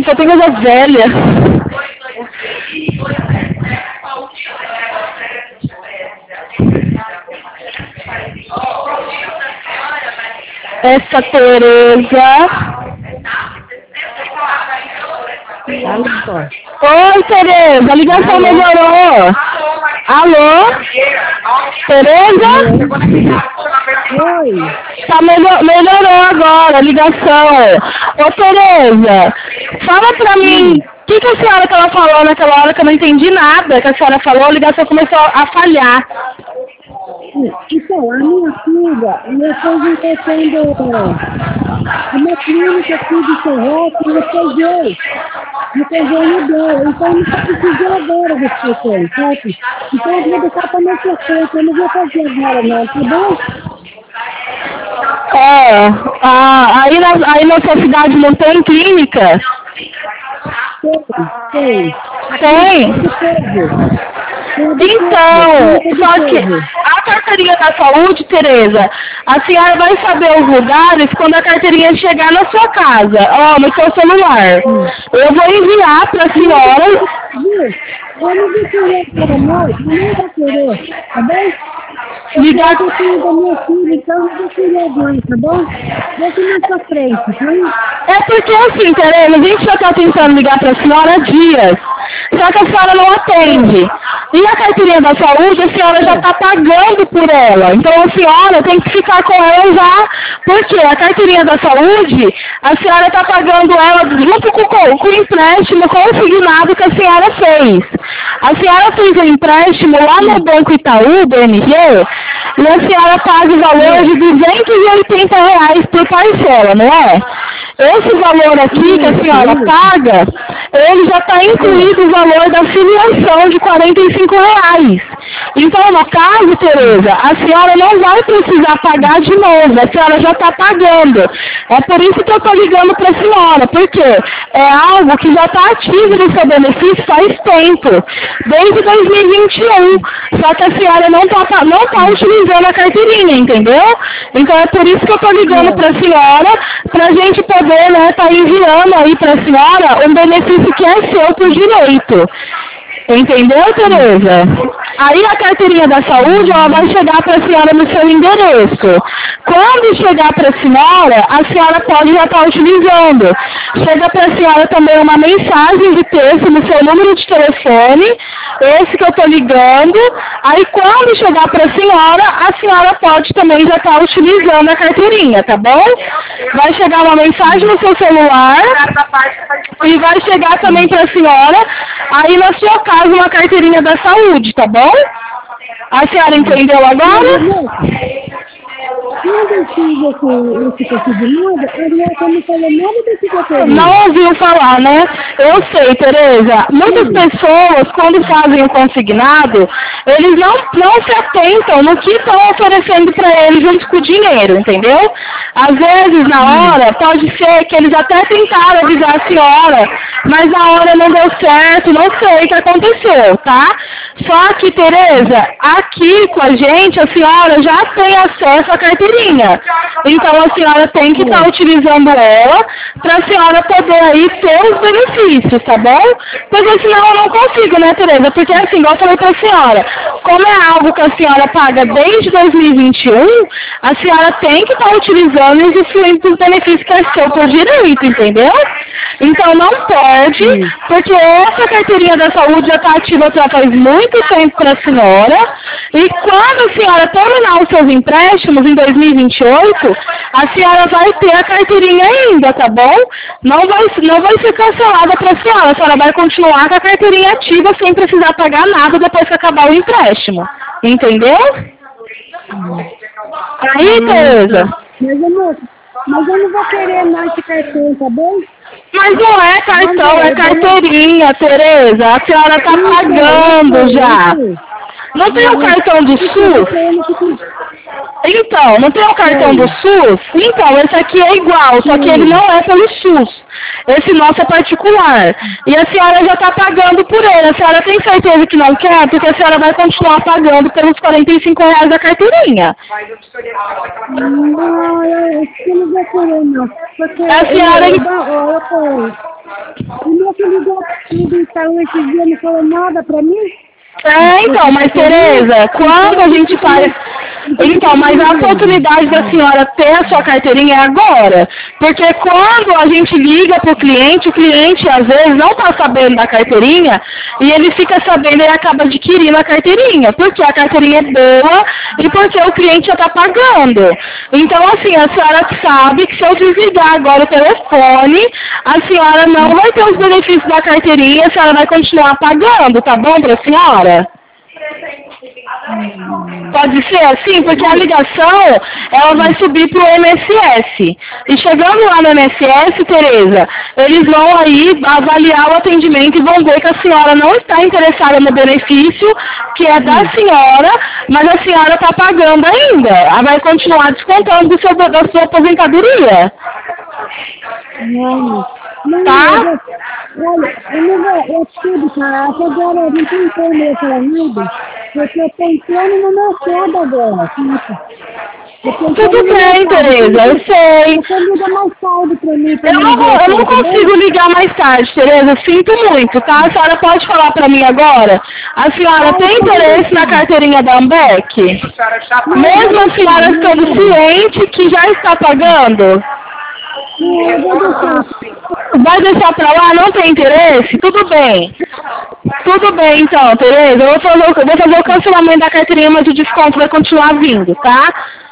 só tem coisa velha. Essa Tereza. Oi, Tereza, a ligação melhorou. Alô? Tereza? Oi. Tá melhorou agora a ligação. Ô, Tereza, fala pra mim, o que a senhora tava falando naquela hora que eu não entendi nada que a senhora falou, a ligação começou a falhar. Então, a minha filha, eu estou inventando uma clínica aqui de Serrote, eu peguei no dela, então eu não precisei agora respeitando, certo? Então eu vou deixar para minha sequência, eu não vou fazer agora não, tá bom? Aí na sua cidade não tem clínica? Tem. Então, só que a carteirinha da saúde, Tereza, a senhora vai saber os lugares quando a carteirinha chegar na sua casa. Ó, no seu celular. Eu vou enviar para a senhora. Eu não vou querer para nós, não vou querer, tá bom? Ligar Eu tenho da minha filha, então eu não vou querer agora, tá bom? Deixa na sua frente, tá? É porque assim, Tereza, a gente já tá tentando ligar pra senhora há dias. Só que a senhora não atende. E a carteirinha da saúde, a senhora já está pagando por ela. Então a senhora tem que ficar com ela já. Porque a carteirinha da saúde, a senhora está pagando ela junto com o empréstimo consignado que a senhora fez. A senhora fez um empréstimo lá no Banco Itaú, BMG, e a senhora paga o valor de R$ 280 por parcela, não é? Esse valor aqui que a senhora paga, ele já está incluído o valor da filiação de R$ 45. Então, no caso, Tereza, a senhora não vai precisar pagar de novo, a senhora já está pagando. É por isso que eu estou ligando para a senhora, porque é algo que já está ativo no seu benefício faz tempo, desde 2021. Só que a senhora não tá utilizando a carteirinha, entendeu? Então é por isso que eu estou ligando para a senhora, para a gente poder, né, tá enviando aí para a senhora um benefício que é seu por direito. Entendeu, Tereza? Aí a carteirinha da saúde, ela vai chegar para a senhora no seu endereço. Quando chegar para a senhora pode já estar utilizando. Chega para a senhora também uma mensagem de texto no seu número de telefone, esse que eu estou ligando. Aí quando chegar para a senhora pode também já estar utilizando a carteirinha, tá bom? Vai chegar uma mensagem no seu celular e vai chegar também para a senhora, aí na sua casa, uma carteirinha da saúde, tá bom? A senhora entendeu agora? Quando eu fiz esse procedimento, ele não falou nada desse documento. Não ouviu falar, né? Eu sei, Tereza. Muitas pessoas, quando fazem o consignado, eles não se atentam no que estão oferecendo para eles junto com o dinheiro, entendeu? Às vezes, na hora, pode ser que eles até tentaram avisar a senhora, mas na hora não deu certo, não sei o que aconteceu, tá? Só que, Tereza, aqui com a gente, a senhora já tem acesso à carteirinha. Então a senhora tem que estar utilizando ela para a senhora poder aí ter os benefícios, tá bom? Porque senão eu não consigo, né, Tereza? Porque assim, igual eu falei para a senhora, como é algo que a senhora paga desde 2021, a senhora tem que estar utilizando e usufruindo dos benefícios que é seu por direito, entendeu? Então não pode, porque essa carteirinha da saúde já está ativa já faz muito tempo para a senhora, e quando a senhora terminar os seus empréstimos em 2028, a senhora vai ter a carteirinha ainda, tá bom? Não vai ser cancelada para a senhora vai continuar com a carteirinha ativa sem precisar pagar nada depois que acabar o empréstimo, entendeu? Aí, Tereza? Mas eu não vou querer mais esse cartão, tá bom? Mas não é cartão, é carteirinha, Tereza. A senhora tá pagando já. Não tem o cartão do SUS? Então, não tem o cartão do SUS? Então, esse aqui é igual, só que ele não é pelo SUS. Esse nosso é particular. E a senhora já está pagando por ele. A senhora tem certeza que não quer? Porque a senhora vai continuar pagando pelos R$ 45 da carteirinha. Não, eu não vou querer, não. A senhora... O meu filho ligou tudo, então esses dias não falou nada pra mim. Então, mas Tereza, quando a gente faz... Então, mas a oportunidade da senhora ter a sua carteirinha é agora. Porque quando a gente liga para o cliente às vezes não está sabendo da carteirinha e ele fica sabendo e acaba adquirindo a carteirinha. Porque a carteirinha é boa e porque o cliente já está pagando. Então, assim, a senhora sabe que se eu desligar agora o telefone, a senhora não vai ter os benefícios da carteirinha, a senhora vai continuar pagando, tá bom para a senhora? Pode ser assim, porque a ligação, ela vai subir para o MSS. E chegando lá no MSS, Tereza, eles vão aí avaliar o atendimento e vão ver que a senhora não está interessada no benefício, que é da senhora, mas a senhora está pagando ainda. Ela vai continuar descontando da sua aposentadoria. Não, Tá? Olha, eu tudo, cara. Até agora eu não tenho como eu falar nada, porque eu tô entrando no mercado agora, Tudo bem, Tereza, eu sei. Você liga mais tarde pra mim. Eu não consigo ligar mais tarde, Tereza, sinto muito, tá? A senhora pode falar pra mim agora? A senhora tem interesse na carteirinha da Ambec? Mesmo a senhora estando ciente que já está pagando? Eu vou deixar. Vai deixar pra lá? Não tem interesse? Tudo bem. Tudo bem, então, Tereza. Eu vou fazer o cancelamento da carteirinha, mas o desconto vai continuar vindo, tá?